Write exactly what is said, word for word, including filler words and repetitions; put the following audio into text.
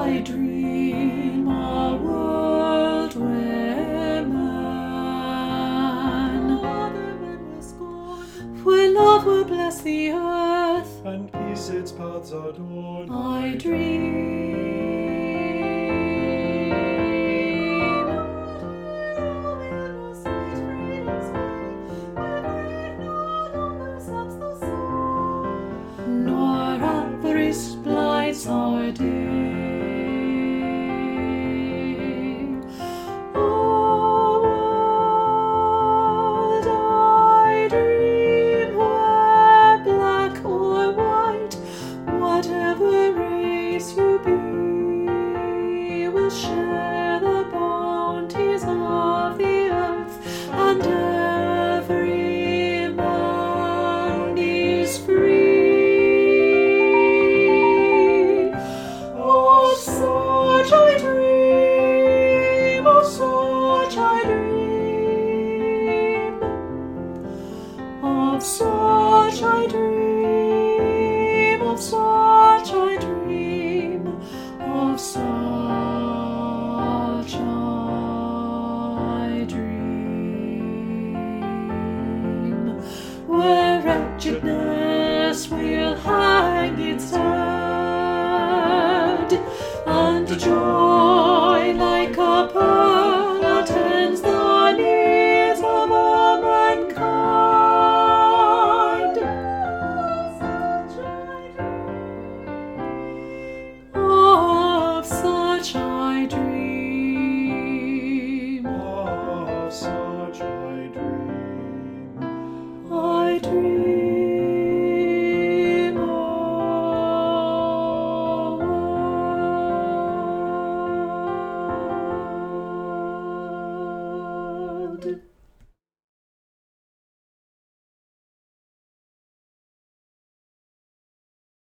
I dream a world where man, where love will bless the earth, and peace its paths adorn. I dream. Nor avarice blights our day. O world, I dream where black or white, whatever race you be, will share the bounties of the earth, and every man is free. Of such I dream, of such I dream, of such I dream.